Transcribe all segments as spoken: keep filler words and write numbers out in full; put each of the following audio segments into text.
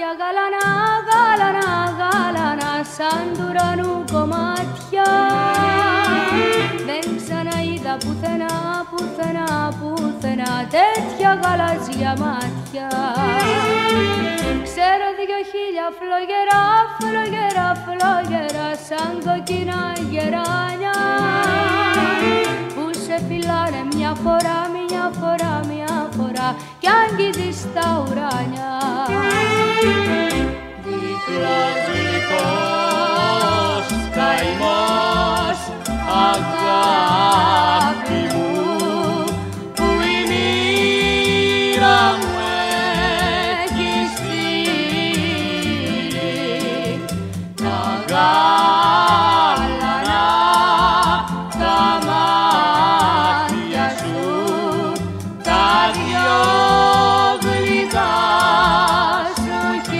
μάτια γαλανά, γαλανά, γαλανά σαν του ουρανού κομμάτια. Δεν ξαναείδα πουθενά, πουθενά, πουθενά τέτοια γαλάζια μάτια. Ξέρω δυο χίλια φλογερά, φλογερά, φλογερά σαν κοκκινά γεράνια που σε φυλάνε μια φορά, μια φορά, μια φορά κι αγγίζεις τα ουράνια. Δίχλος γλυκός καημός αγάπη μου που η μοίρα μου έχει στείλει τα γάλανα τα μάτια σου τα δυο γλυκά σου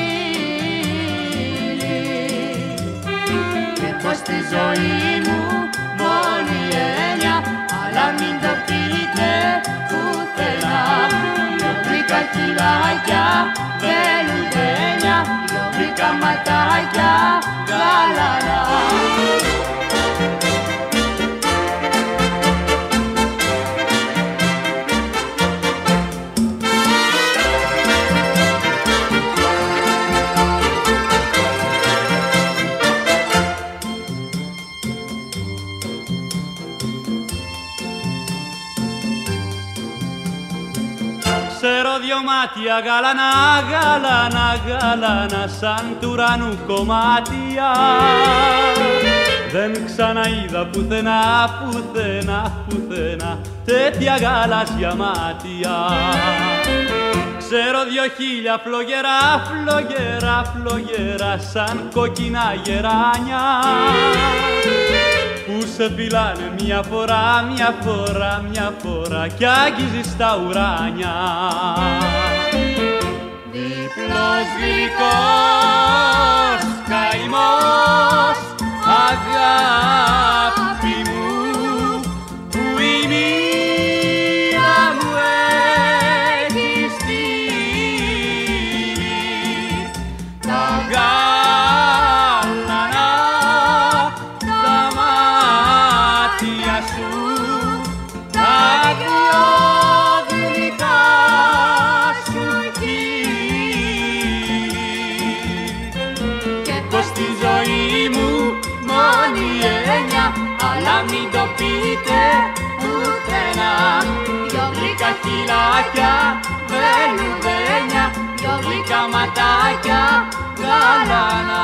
χείλη και πως τη ζωή μου μόνη έννοια αλλά μην το πείτε πουθενά δυο γλυκά χειλάκια βελουδένια δυο γλυκά ματάκια γαλανά. Ξέρω δυο μάτια γαλανά, γαλανά, γαλανά σαν του ουρανού κομμάτια. Δεν ξαναείδα πουθενά, πουθενά, πουθενά τέτοια γαλάζια μάτια. Ξέρω δυο χίλια φλογερά, φλογερά, φλογερά σαν κοκκινά γεράνια που σε φυλάνε μια φορά, μια φορά, μια φορά κι αγγίζεις τα ουράνια. Δίπλος γλυκός καημός αγάπη μου που η μοίρα μου έχει στείλει τα γάλανα τα μάτια σου τα δυο γλυκά σου χείλη και πως τη ζωή μου μόνη έννοια αλλά μην το πείτε πουθενά δυο γλυκά χειλάκια βελουδένια δυο γλυκά ματάκια γαλανά.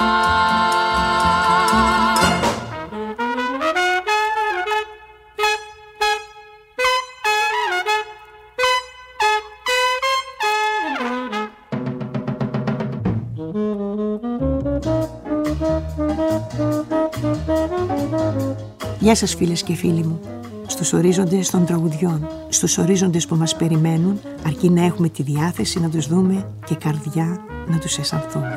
Γεια σας φίλες και φίλοι μου. Στους ορίζοντες των τραγουδιών, στους ορίζοντες που μας περιμένουν, αρκεί να έχουμε τη διάθεση να τους δούμε και καρδιά να τους αισθανθούμε.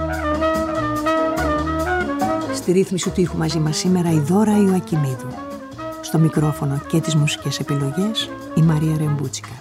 Στη ρύθμιση του ήχου μαζί μας σήμερα η Δώρα Ιωακιμίδου. Στο μικρόφωνο και τις μουσικές επιλογές η Μαρία Ρεμπούτσικα.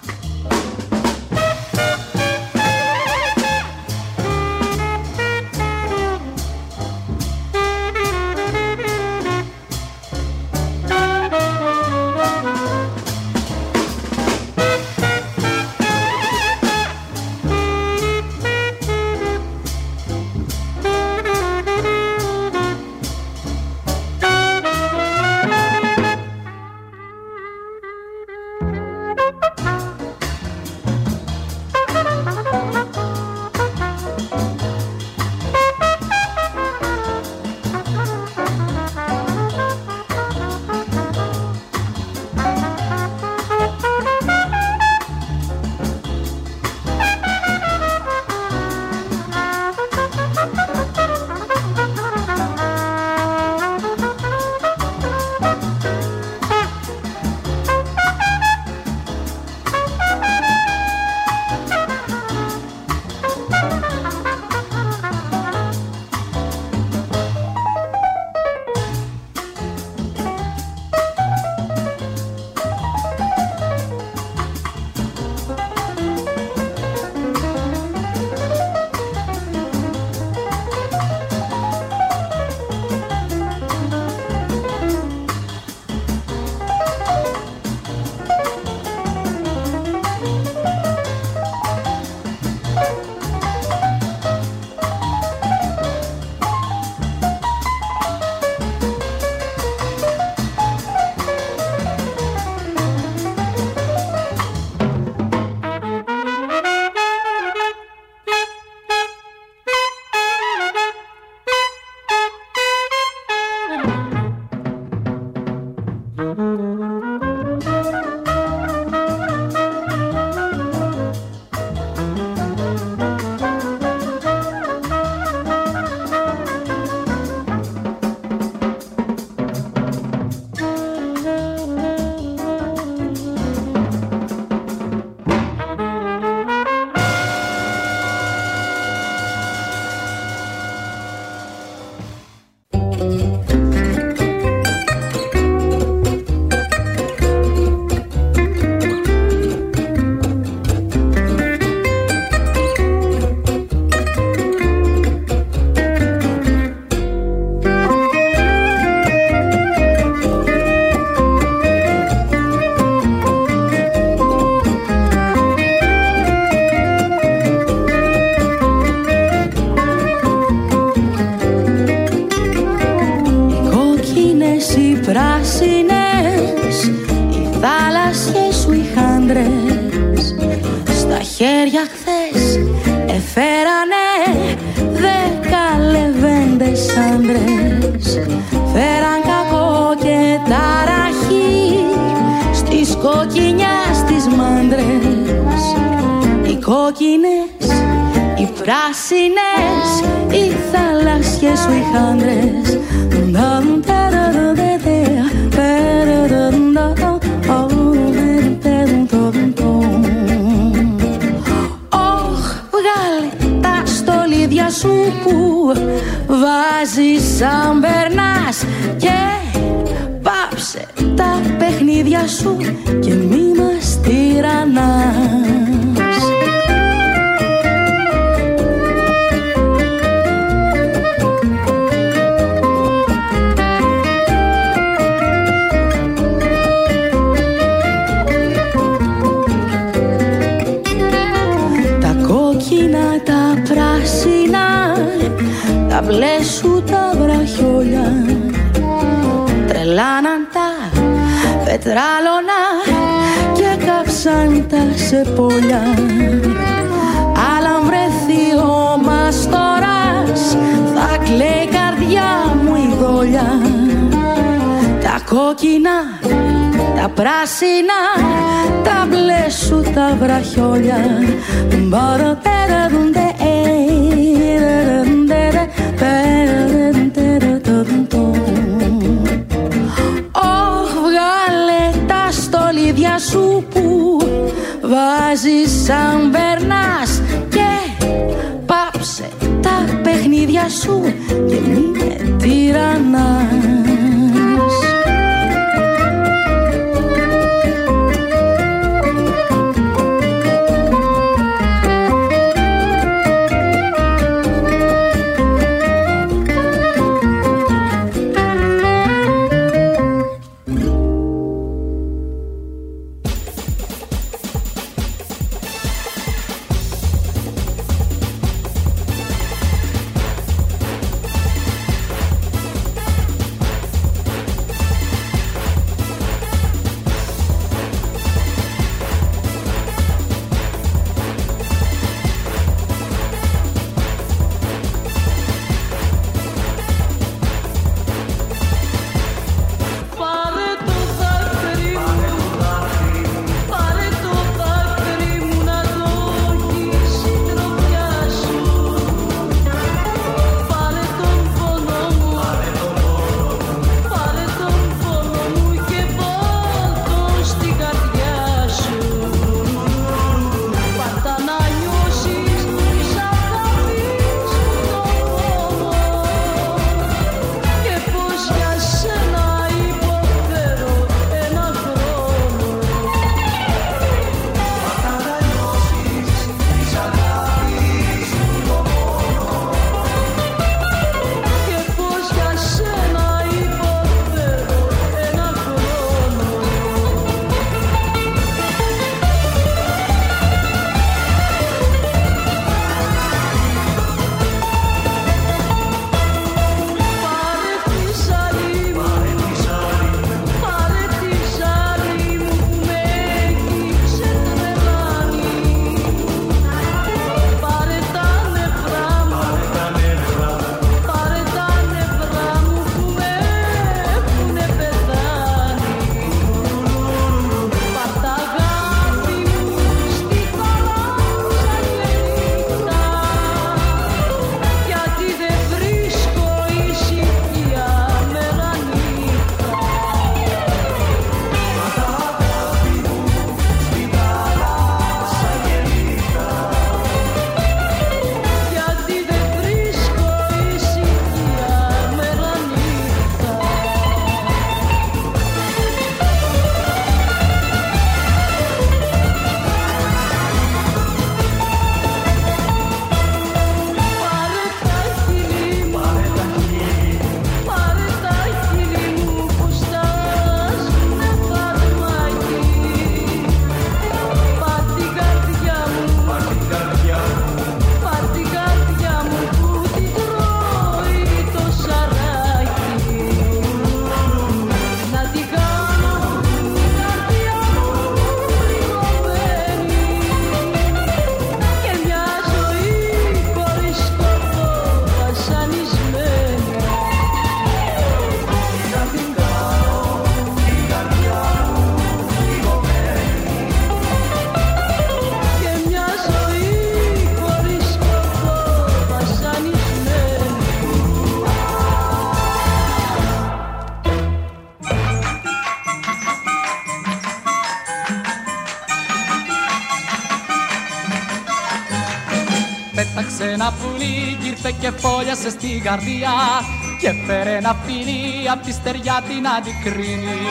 Πέταξε ένα πουλί κι ήρθε και φόλιασε στην καρδιά και φέρε ένα φίλι απ' τη στεριά την αντικρίνη.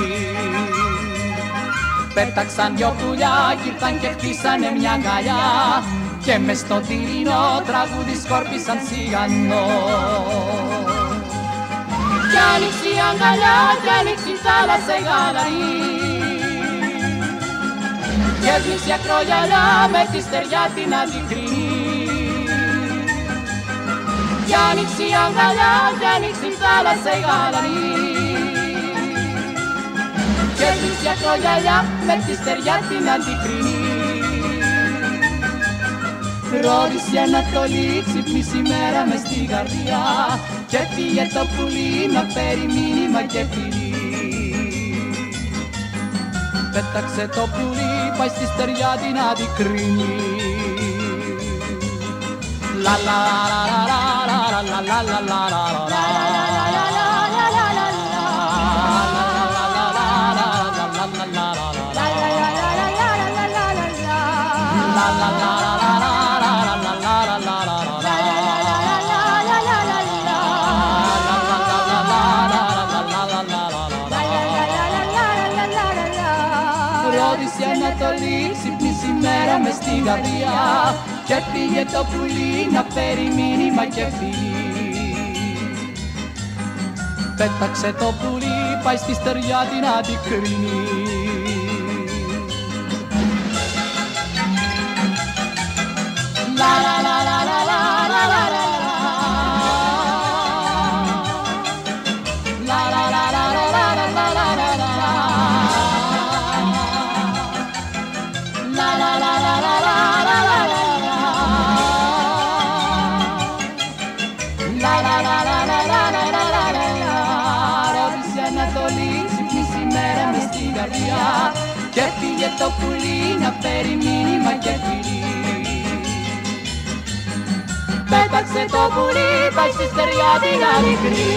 Πέταξαν δυο πουλιά κι ήρθαν και χτίσανε μια αγκαλιά και μες στο τυρινό τραγούδι σκόρπισαν σιγανό. Κι άνοιξε η αγκαλιά κι άνοιξε η θάλασσα η γαλανή και έσβησε ακρογιαλιά με τη στεριά την αντικρίνη. Κι άνοιξε η αγκαλιά κι άνοιξε η θάλασσα η γαλανή και έσβησε ακρογιαλιά με τη στεριά την αντικρίνη. Ρώτησε η Ανατολή, ξύπνησε η μέρα μες στην καρδιά και πήγε το πουλί να φέρει μήνυμα και φιλί. Πέταξε το πουλί, πάει στη στεριά την αντικρίνη. La la la la la la la la la la la. Ρώτησε η Ανατολή, ξύπνησε η μέρα μες στην καρδιά και πήγε το πουλί να φέρει μήνυμα και φιλί. Πέταξε το πουλί, πάει στη στεριά την αντικρίνη. La la la la la la la la la. La la la la la la la la la la. La la la la la la la la la. La la la la la la la la la la. Ρώτησε Ανατολή, ξύπνησε η μέρα μες στην καρδιά και πήγε το πουλί να φέρει μήνυμα και φιλί. Πέταξε το πουλί, πάει στη στεριά την αληθινή.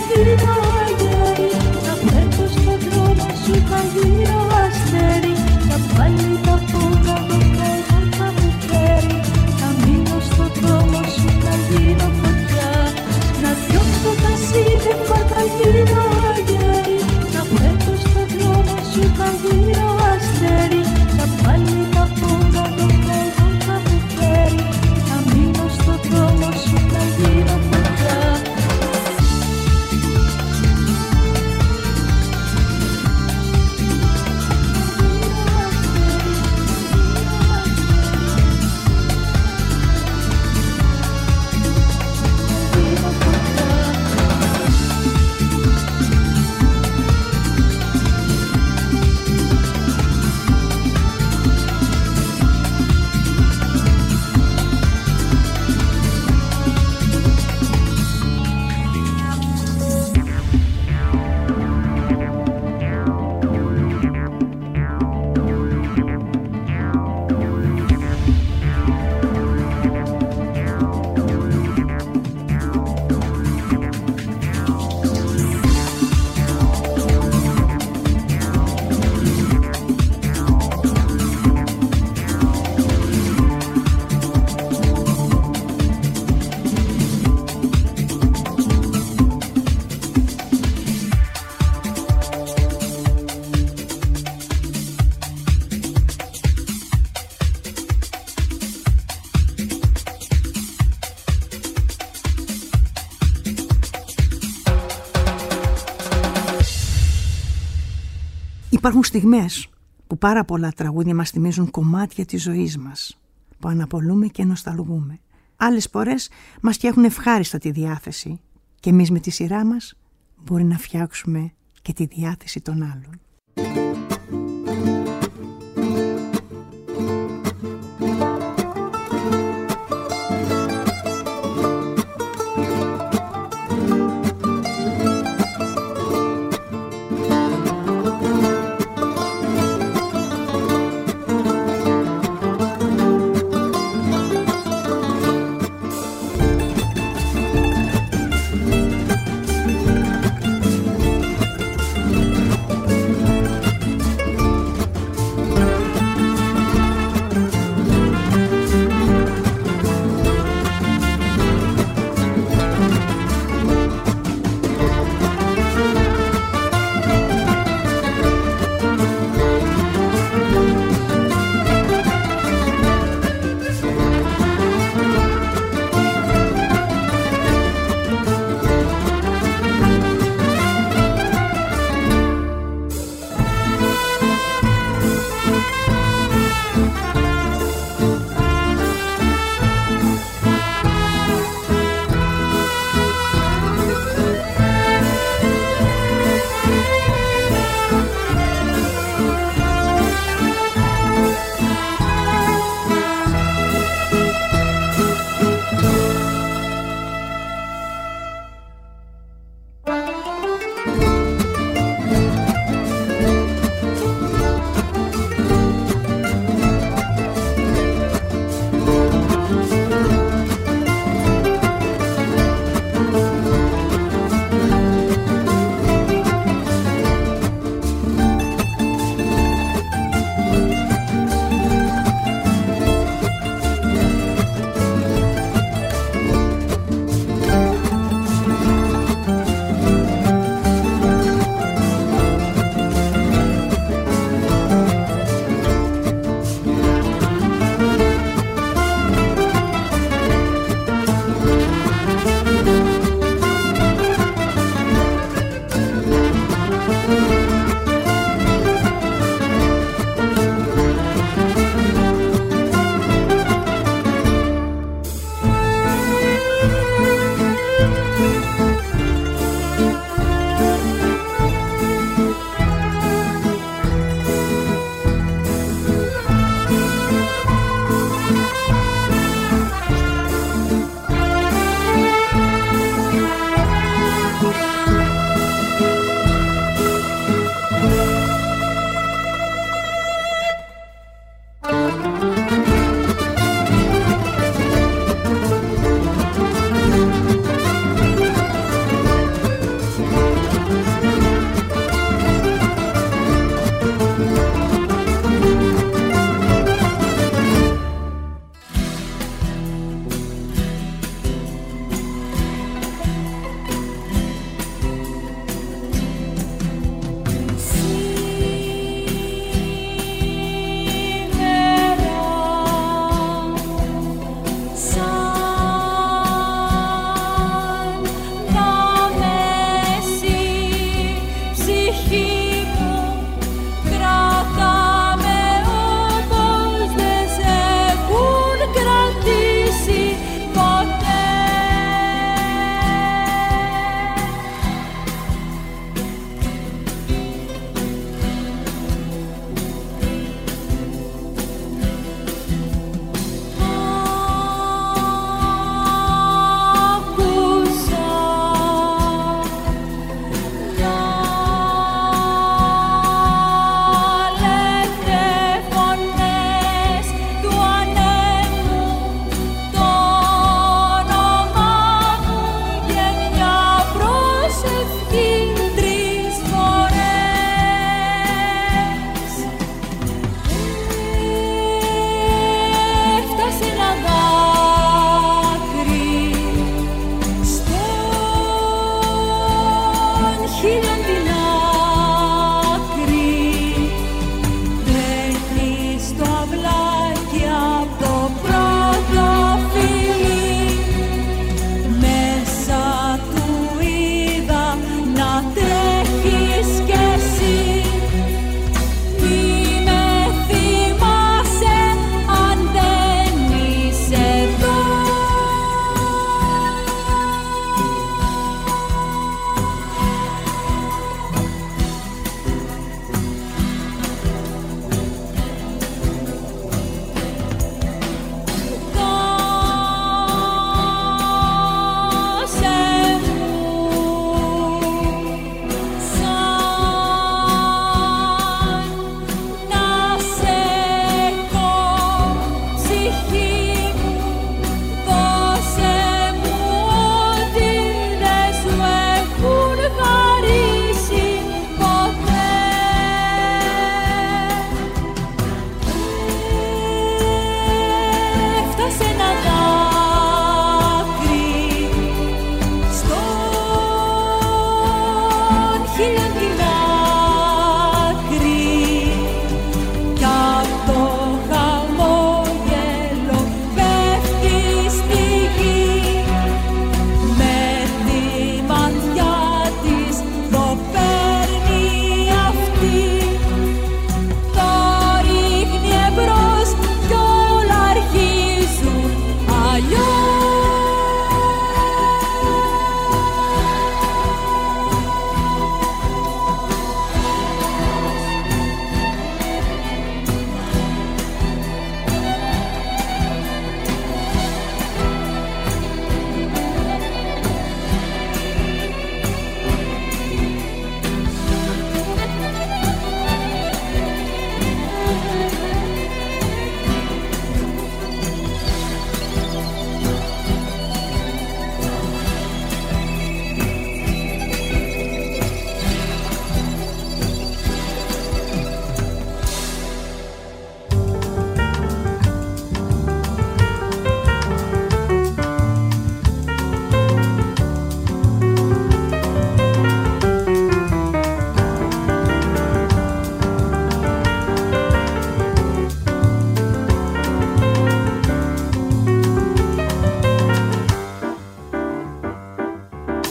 γίνω αγέρι, θα φέρω στον δρόμο σου, θα γίνω αστέρι, θα πάλι τα φώτα μου εγώ θα μου φέρει, θα μείνω στον δρόμο σου, θα γίνω φωτιά, να διώξω τα σύννεφα, θα γίνω αγέρι, θα φέρω στον δρόμο σου, θα γίνω αστέρι, θα πάλι τα φώτα μου εγώ θα μου φέρει, θα μείνω στον δρόμο σου, θα γίνω φωτιά. Υπάρχουν στιγμές που πάρα πολλά τραγούδια μας θυμίζουν κομμάτια της ζωής μας, που αναπολούμε και νοσταλγούμε. Άλλες φορές μας φτιάχνουν ευχάριστα τη διάθεση και εμείς με τη σειρά μας μπορεί να φτιάξουμε και τη διάθεση των άλλων.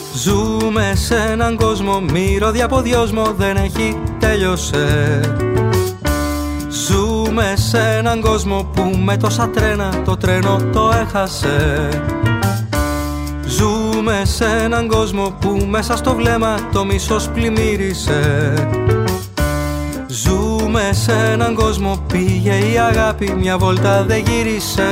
Ζούμε σε έναν κόσμο, μυρωδιά από δυόσμο δεν έχει τέλειωσε. Ζούμε σε έναν κόσμο που με τόσα τρένα το τρένο το έχασε. Ζούμε σε έναν κόσμο που μέσα στο βλέμμα το μίσος πλημμύρισε. Ζούμε σε έναν κόσμο πήγε η αγάπη μια βόλτα δεν γύρισε.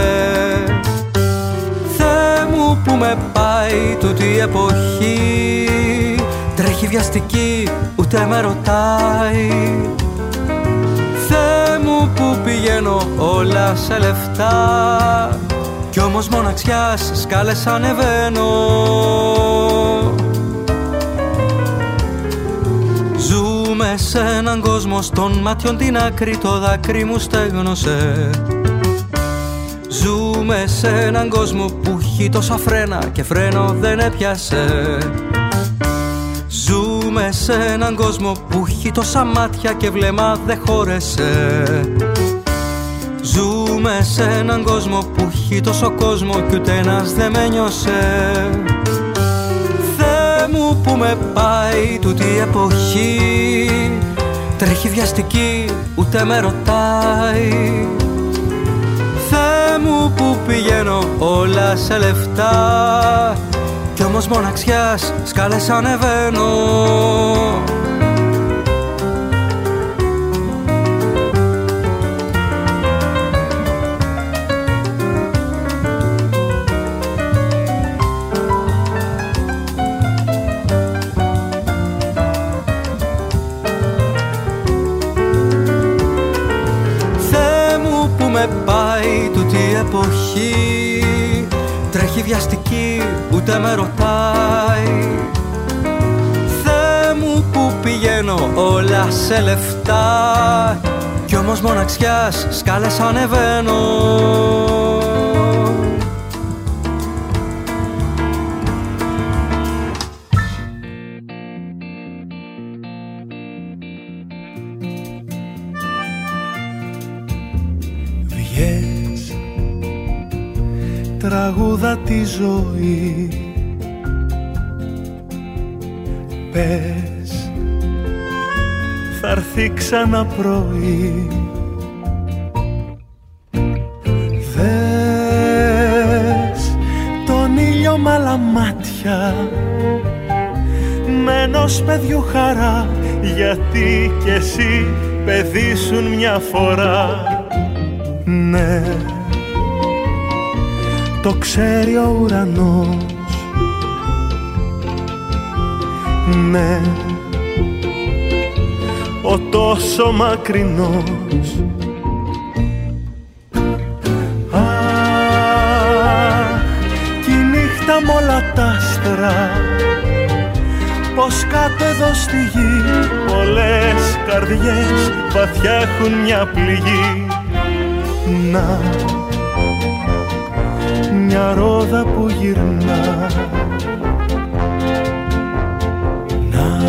Θεέ μου που με πάει τούτη η εποχή, τρέχει βιαστική ούτε με ρωτάει. Θεέ μου που πηγαίνω όλα σε λεφτά, κι όμως μοναξιάς σκάλες ανεβαίνω. Ζούμε σε έναν κόσμο, στον μάτιον την άκρη το δάκρυ μου στέγνωσε. Ζούμε σε έναν κόσμο που έχει τόσα φρένα και φρένο δεν έπιασε. Ζούμε σε έναν κόσμο που έχει τόσα μάτια και βλέμμα δεν χώρεσε. Ζούμε σε έναν κόσμο που έχει τόσο κόσμο κι ούτε ένας δεν με νιώσε. Θεέ μου που με πάει τούτη η εποχή, τρέχει βιαστική ούτε με ρωτάει. Θεέ μου που πηγαίνω όλα σε λεφτά, κι όμως μοναξιάς σκάλες ανεβαίνω. Με πάει τούτη η εποχή, τρέχει βιαστική ούτε με ρωτάει. Θεέ μου που πηγαίνω όλα σε λεφτά, κι όμως μοναξιάς σκάλες ανεβαίνω. Τραγούδα τη ζωή, πες θα έρθει ξανά πρωί. Δες τον ήλιο μ' άλλα μάτια, με ενός παιδιού χαρά, γιατί κι εσύ παιδί σου μια φορά. Ναι, το ξέρει ο ουρανός, ναι, ο τόσο μακρινός. Αχ, κι η νύχτα μ' όλα τ' άστρα, πως κάτω εδώ στη γη πολλές καρδιές βαθιά έχουν μια πληγή. Να, μια ρόδα που γυρνά, να,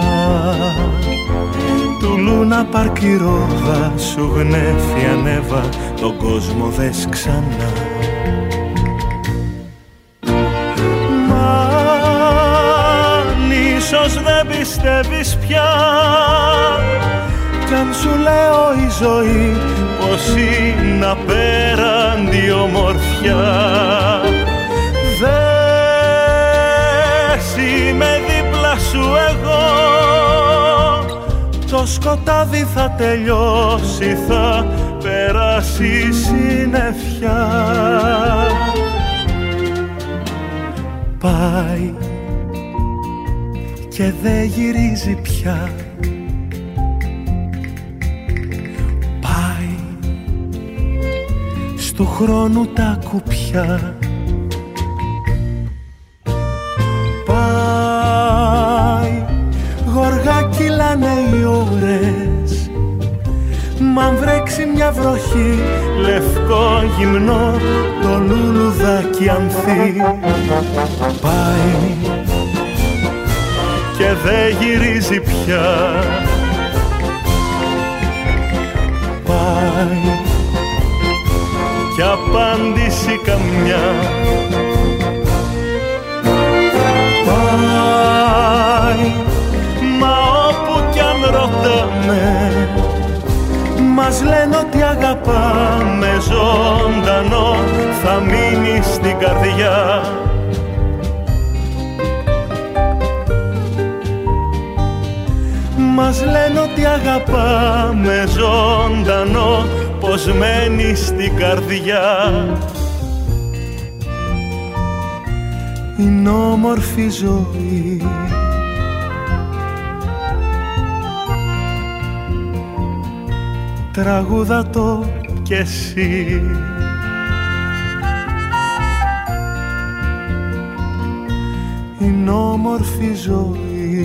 του Λούνα Πάρκ η ρόδα σου γνέφει ανέβα, τον κόσμο δες ξανά. Μα αν ίσως δεν πιστεύεις πια, κι αν σου λέω η ζωή πως είναι απέραντη ομορφιά, δες είμαι δίπλα σου εγώ, το σκοτάδι θα τελειώσει, θα περάσει η συννεφιά. Πάει και δεν γυρίζει πια, του χρόνου τα κουπιά. Πάει, γοργά κυλάνε οι ώρες, μ' αν βρέξει μια βροχή, λευκό γυμνό το λουλουδάκι ανθεί. Πάει και δεν γυρίζει πια, πάει κι απάντηση καμιά. Πάει αγαπάμε ζωντανό θα μείνει στην καρδιά. Μας λένε ότι αγαπάμε ζωντανό, πως μένει στην καρδιά. Είναι όμορφη ζωή, τραγούδα το κι εσύ. Είναι όμορφη ζωή.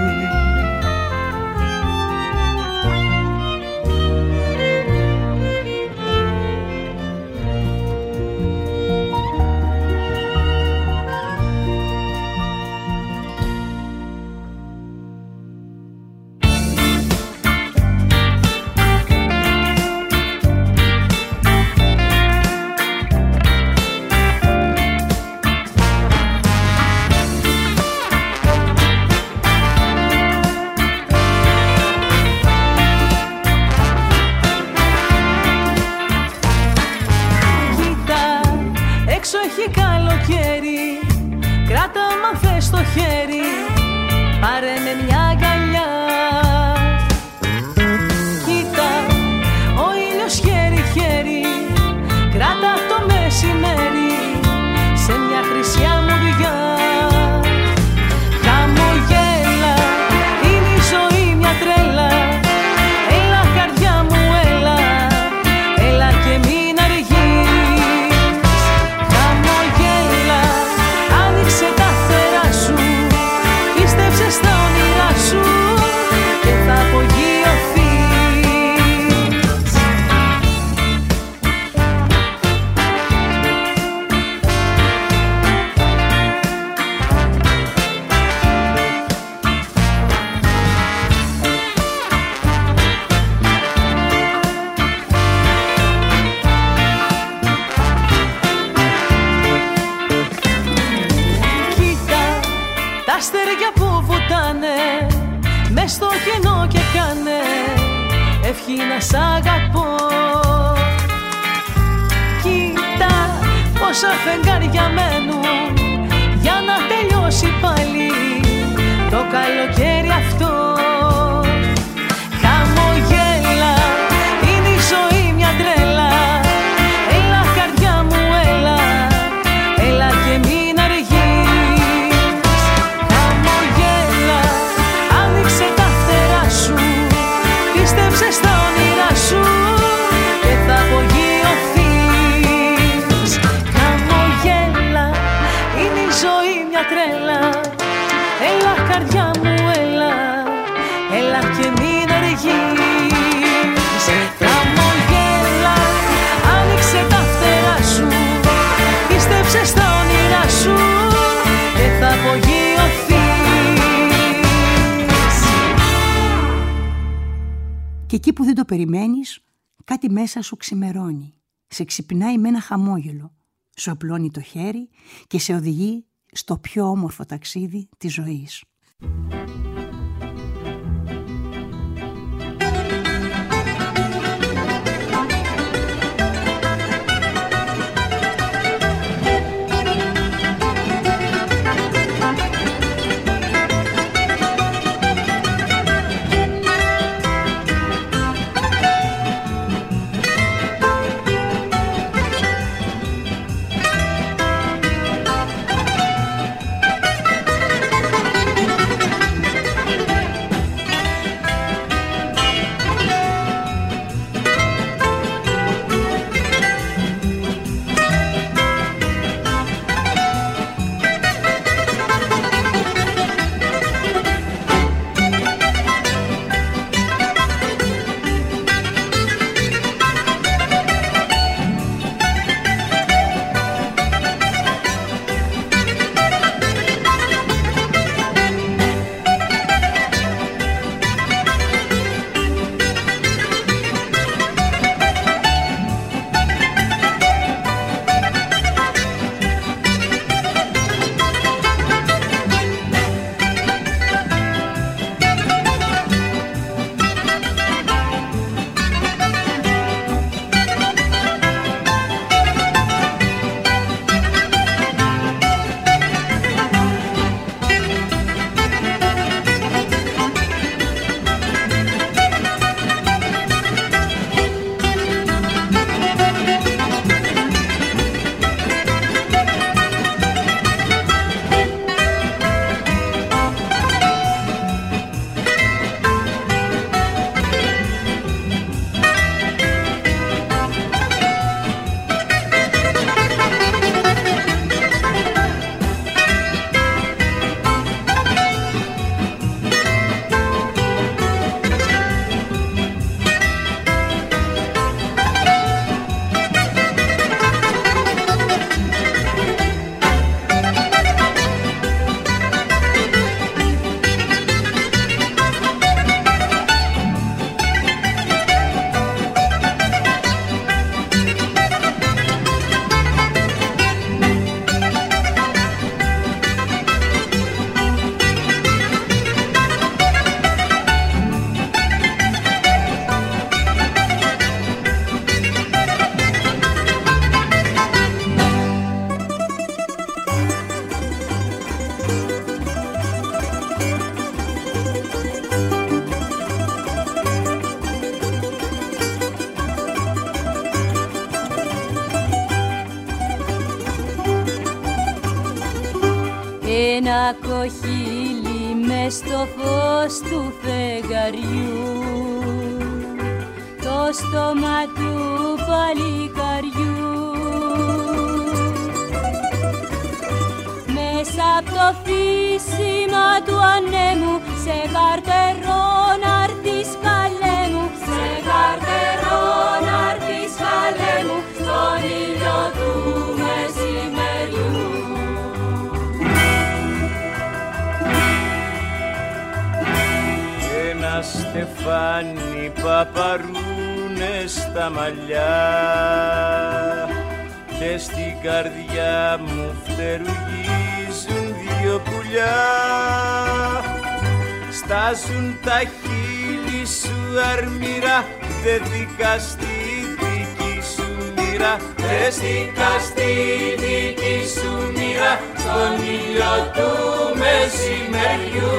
Και εκεί που δεν το περιμένεις, κάτι μέσα σου ξημερώνει. Σε ξυπνάει με ένα χαμόγελο. Σου απλώνει το χέρι και σε οδηγεί στο πιο όμορφο ταξίδι της ζωής. ένα κοχύλι μες στο φως του φεγγαριού, το στόμα του παλικαριού. Μέσα απ' το φύσιμα του ανέμου, σε καρτερό να'ρθεις καλέ μου, σε καρτερό να'ρθεις καλέ μου, στον ήλιο του μεσημεριού. Ένα στεφάνι παπαρούνες στα μαλλιά και στην καρδιά μου φτερουγίζουν δύο πουλιά. Στάζουν τα χείλη σου αρμύρα, δεν δικά στη δική σου μοίρα, δεν δικά στη δική σου μοίρα, στον ήλιο του μεσημεριού.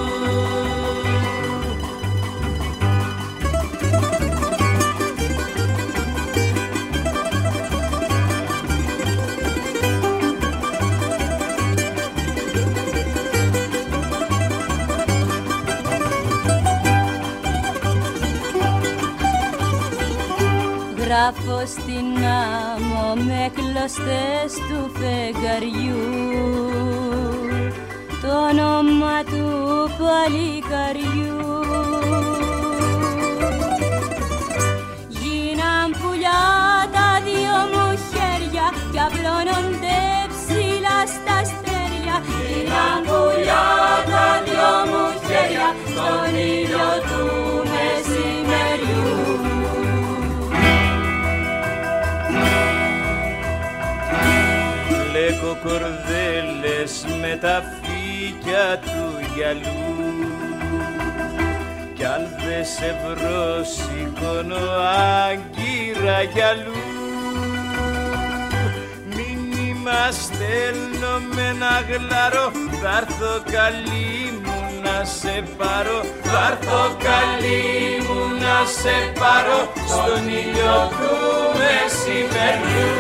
Γράφω στην άμμο με κλωστές του φεγγαριού το όνομα του παλικαριού. Γίναν πουλιά τα δύο μου χέρια κι απλώνονται ψηλά στα αστέρια. Γίναν πουλιά τα δύο μου χέρια στον ήλιο του μεσημεριού. Λέγω κορδέλες με τα φύκια του γυαλού κι αν δε σε βρω σηκώνω άγκυρα γυαλού. Μήνυμα στέλνω με ένα γλαρό, θ'άρθω καλή μου να σε πάρω, θ'άρθω καλή μου να σε πάρω, στον ήλιο του μεσημεριού.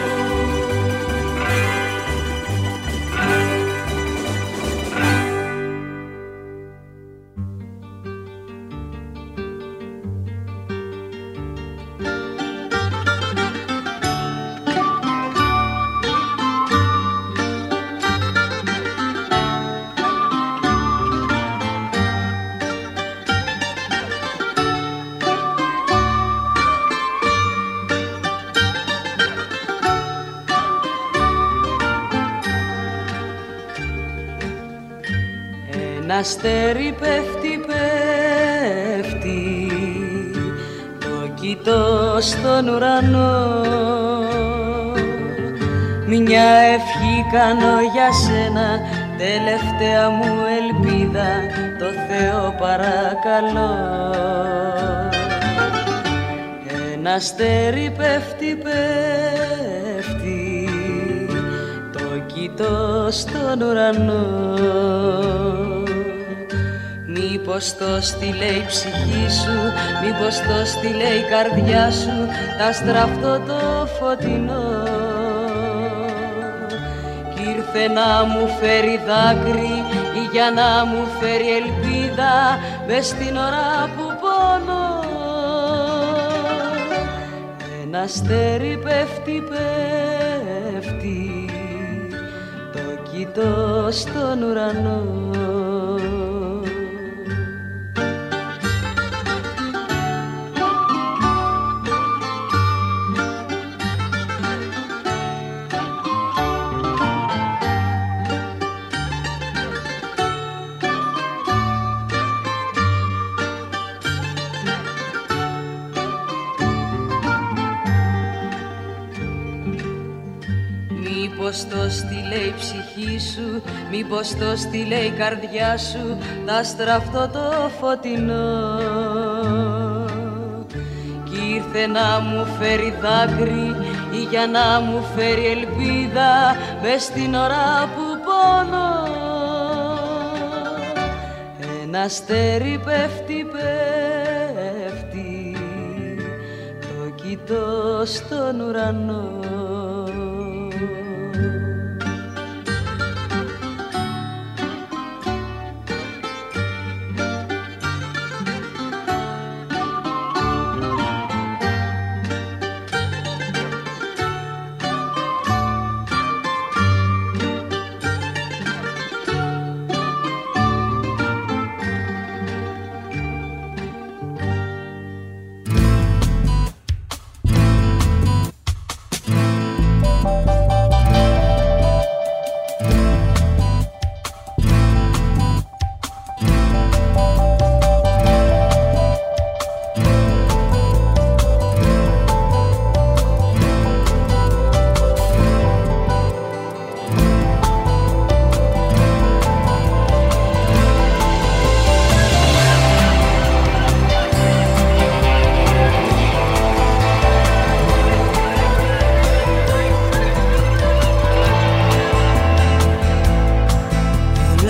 Αστέρι πέφτει, πέφτει, το κοιτώ στον ουρανό. Μια ευχή κάνω για σένα, τελευταία μου ελπίδα, το Θεό παρακαλώ. Ένα αστέρι πέφτει, πέφτει, το κοιτώ στον ουρανό. Μήπως το στείλε η ψυχή σου, μήπως το στείλε η καρδιά σου, τ' αστραφτό το φωτεινό. Κι ήρθε να μου φέρει δάκρυ ή για να μου φέρει ελπίδα, μες στην ώρα που πονώ. Ένα αστέρι πέφτει, πέφτει, το κοιτώ στον ουρανό. Μήπως το στείλε η ψυχή σου, μήπως το στείλε η καρδιά σου, τ' αστραφτό το φωτεινό. Κι ήρθε να μου φέρει δάκρυ ή για να μου φέρει ελπίδα, μες στην ώρα που πονώ. Ένα αστέρι πέφτει, πέφτει, το κοιτώ στον ουρανό.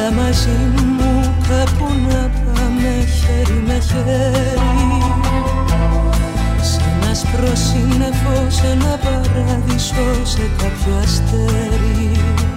Έλα μαζί μου κάπου να πάμε χέρι με χέρι, σε ένα άσπρο σύννεφο, σε ένα παράδεισο, σε κάποιο αστέρι.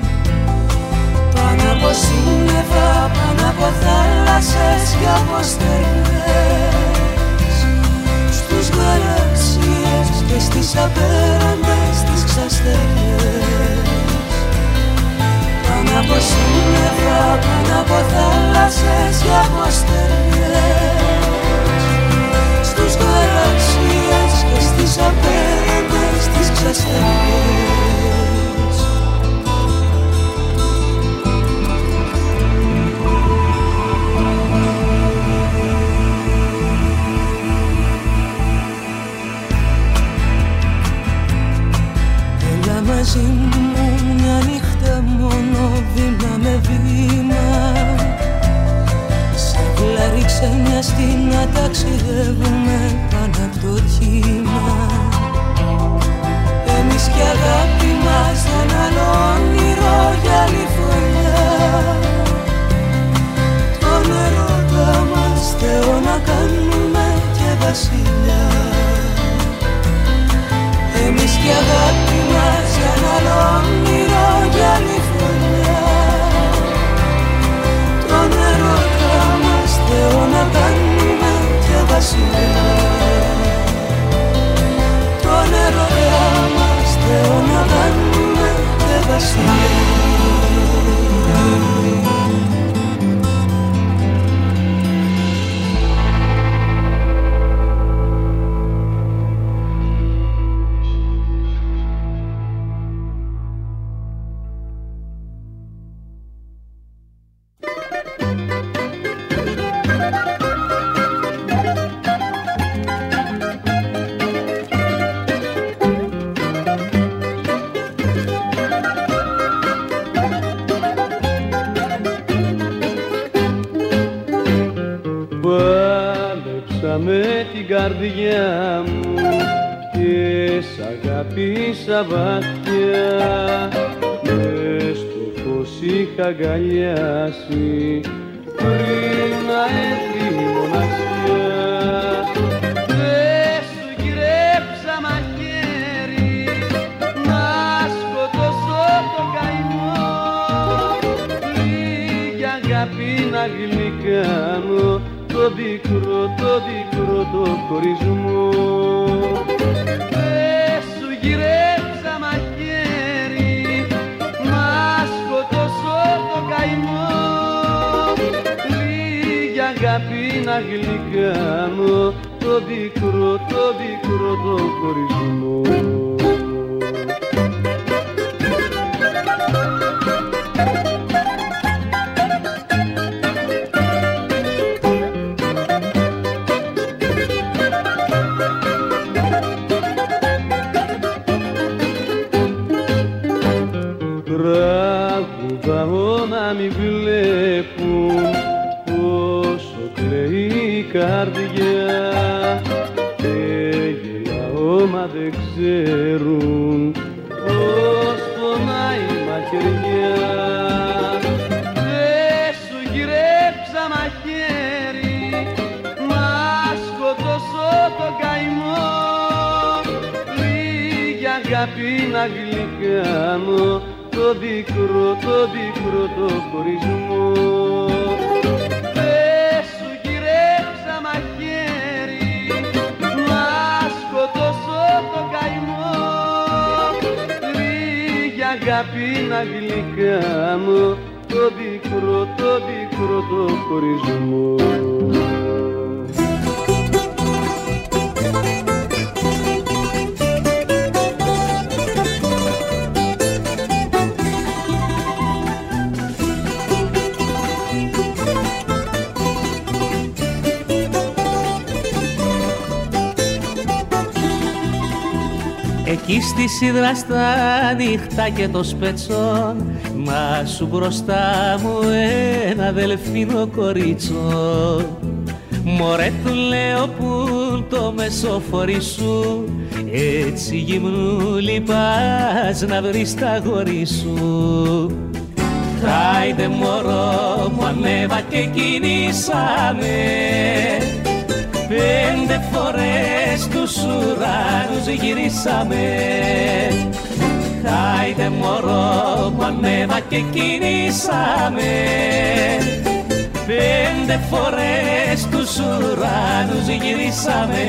Πάνω από σύννεφα, πάνω από θάλασσες και από στεριές, στους γαλαξίες και στις απέραντες τις ξαστεριές. Πάνω από σύννεφα, πάνω από θάλασσες και από στεριές, στους γαλαξίες και στις απέραντες τις ξαστεριές. Έλα μαζί μου μια νύχτα μόνο, βήμα με βήμα, σε βλάρι ξενιαστή να ταξιδεύουμε πάνω απ' το κύμα. Εμείς και αγάπη μας ένα άλλο όνειρο για άλλη φωλιά, τον ερώτα μας Θεό να κάνουμε και βασιλιά. Εμείς και αγάπη μας ένα άλλο όνειρο για άλλη φωλιά, τον ερώτα μας Θεό να κάνουμε και βασιλιά. Τον ερώτα μας Θεό να κάνουμε και βασιλιά. Με την καρδιά μου και σ' αγάπησα βαθιά, μες στο φως είχα αγκαλιάσει πριν να έρθει η μοναξιά. Δεν σου γυρέψα μαχαίρι να σκοτώσω το καημό, λίγη αγάπη να γλυκάνω το πικρό, το πικρό το χωρισμό. Δεν σου γυρέψα μαχαίρι να σκοτώσω το καημό, λίγη αγάπη να γλυκάνω το πικρό, το πικρό το χωρισμό. Τραγουδάω να μη βλέπουν πόσο κλαίει η καρδιά, και γελάω μα δεν ξέρουν πως πονάει η μαχαιριά. Δεν σου γυρέψα μαχαίρι να σκοτώσω το καημό, λίγη αγάπη να γλυκάνω το πικρό, το πικρό το χωρισμό. Δεν σου γυρέψα μαχαίρι να σκοτώσω το καημό, λίγη αγάπη να γλυκάνω το πικρό, το πικρό το χωρισμό. Εκεί στη σίδρα στα νύχτα και το σπέτσον, μα σου μπροστά μου ένα δελφίνο κορίτσο. Μωρέ του λέω που το μεσοφορί σου, έτσι γυμνούλη πας να βρεις τα αγόρι σου. Χάιντε μωρό μου, ανέβα και κινήσαμε πέντε φορές τους ουρανούς γυρίσαμε. Χάιντε μωρό μου, ανέβα και κινήσαμε πέντε φορές τους ουρανούς γυρίσαμε.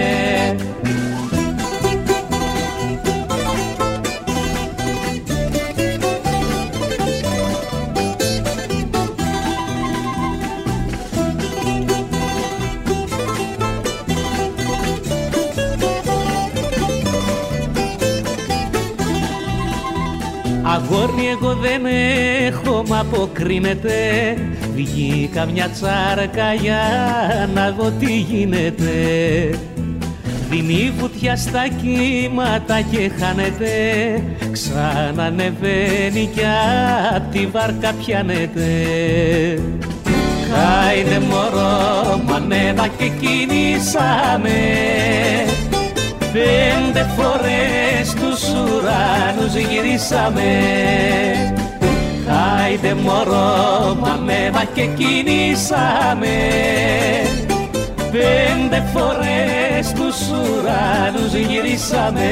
Αγόρι εγώ δεν έχω, μ' αποκρίνεται. Βγήκα μια τσάρκα για να δω τι γίνεται. Δίνει βουτιά στα κύματα και χάνεται. Ξανανεβαίνει κι απ' τη βάρκα πιάνεται. Χάιντε μωρό μου, ανέβα και κινήσαμε πέντε φορές τους ουρανούς γυρίσαμε. Χάιντε μωρό μου, ανέβα και κινήσαμε πέντε φορές τους ουρανούς γυρίσαμε.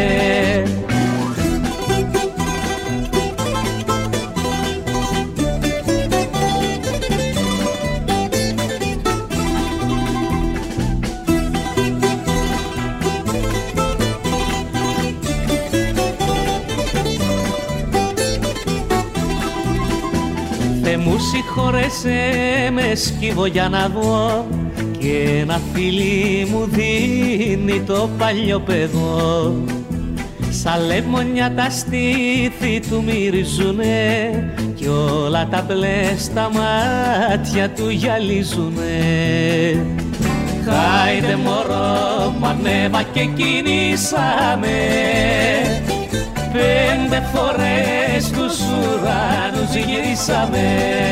Μου συγχωρέσαι, με σκύβω για να δω και ένα φίλι μου δίνει το παλιό παιδό. Σαν λεμονιά τα στήθη του μυρίζουνε κι όλα τα μπλε στα μάτια του γυαλίζουνε. Χάιντε μωρό μου, ανέβα και κινήσαμε πέντε φορές τους ουρανούς γυρίσαμε.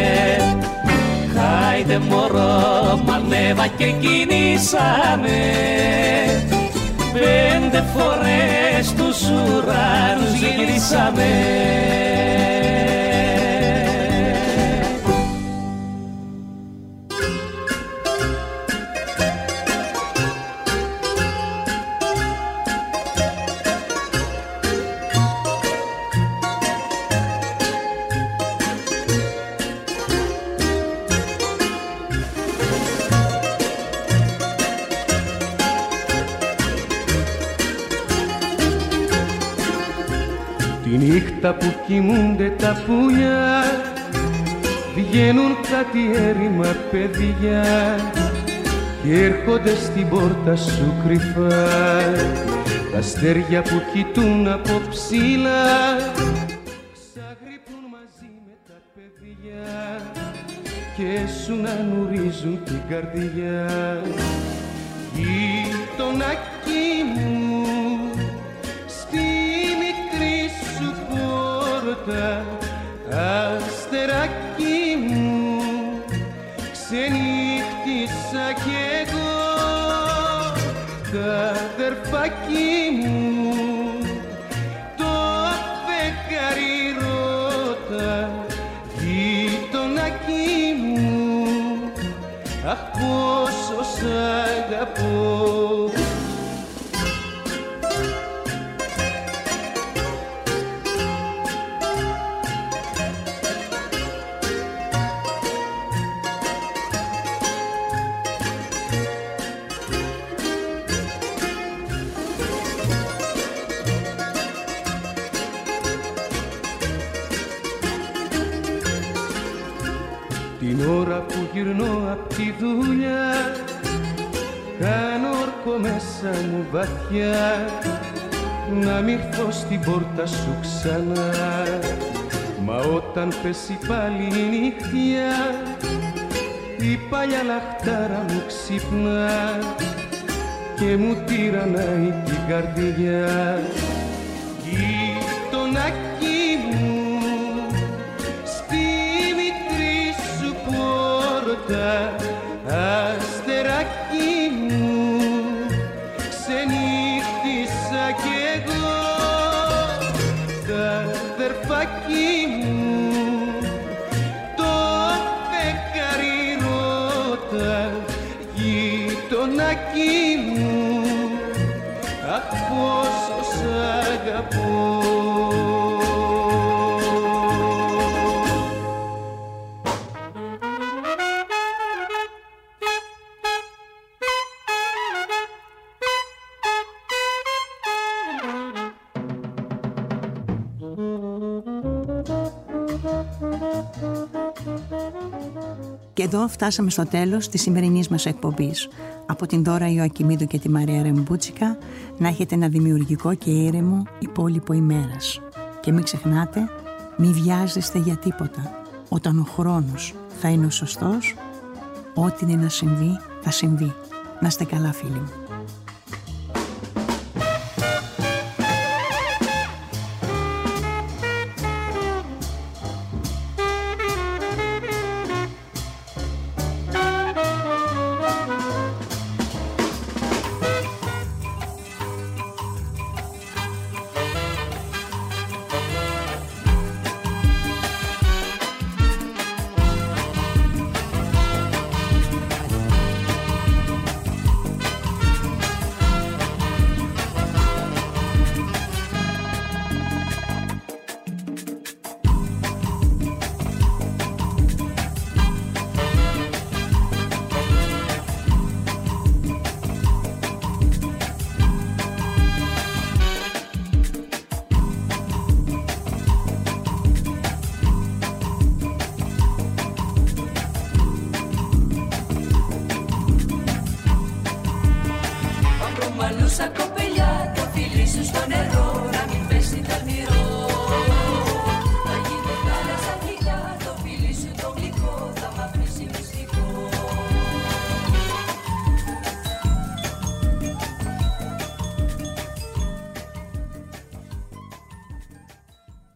Χάιντε μωρό μου, ανέβα και κινήσαμε πέντε φορές τους ουρανούς γυρίσαμε. Τη νύχτα που κοιμούνται τα πουλιά βγαίνουν κάτι έρημα παιδιά και έρχονται στην πόρτα σου κρυφά. Τα αστέρια που κοιτούν από ψηλά ξαγρυπνούν μαζί με τα παιδιά και σου να νουρίζουν την καρδιά. Γειτονάκι μου, στη μικρή σου πόρτα, αστεράκι μου, ξενύχτησα κι εγώ. Τα αδερφάκι μου, το φεγγάρι ρώτα, γειτονάκι μου, αχ πόσο σ' αγαπώ. Την ώρα που γυρνώ απ' τη δουλειά κάνω όρκο μέσα μου βαθιά να μ' ήρθω στην πόρτα σου ξανά. Μα όταν πέσει πάλι η νύχτια η παλιά λαχτάρα μου ξυπνά και μου τυραννάει την καρδιά. Γειτονάκι μου, αστεράκι μου, ξενύχτησα κι εγώ. Τα αδερφάκι μου, φυλακή μου, αχ πόσο σ' αγαπώ. Και εδώ φτάσαμε στο τέλος της σημερινής μας εκπομπής. Από την Δώρα Ιωακημίδου και τη Μαρία Ρεμπούτσικα, να έχετε ένα δημιουργικό και ήρεμο υπόλοιπο ημέρας. Και μην ξεχνάτε, μη βιάζεστε για τίποτα. Όταν ο χρόνος θα είναι ο σωστός, ό,τι είναι να συμβεί, θα συμβεί. Να είστε καλά, φίλοι μου.